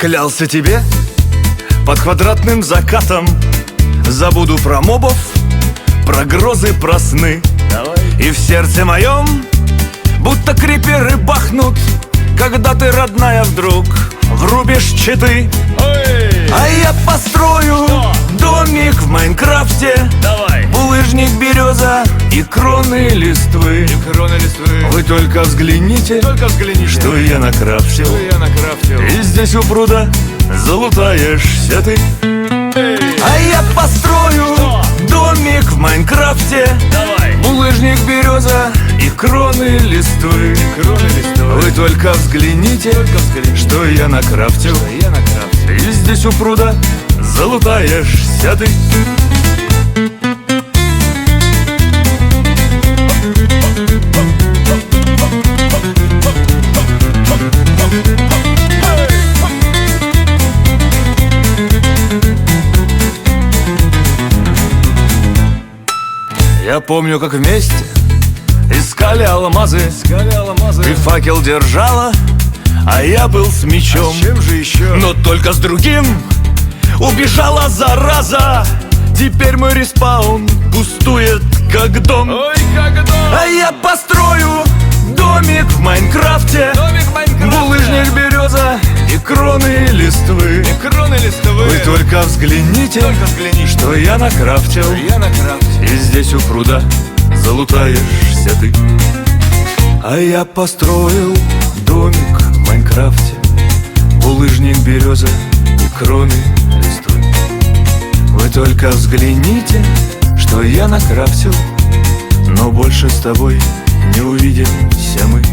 Клялся тебе под квадратным закатом, забуду про мобов, про грозы, про сны. И в сердце моем будто криперы бахнут, когда ты, родная, вдруг врубишь читы. А я построю домик в Майнкрафте. Булыжник, береза и кроны листвы. Вы только взгляните, что я накрафтил. И здесь у пруда залутаешься ты. А я построю домик в Майнкрафте. Булыжник, береза и кроны листвы. Вы только взгляните, что я накрафтил. И здесь у пруда залутаешься ты. Я помню, как вместе искали алмазы. Ты факел держала, а я был с мечом. Чем же еще? Но только с другим убежала зараза. Теперь мой респаун пустует, как дом. Ой, как дом! А я построю домик в Майнкрафте. Булыжник, береза и кроны листвы. Вы только взгляните, что я накрафтил. И здесь у пруда залутаешься ты. А я построил домик в Майнкрафте. Булыжник, береза и кроны листвы. Вы только взгляните, что я накрафтил. Но больше с тобой не увидимся мы.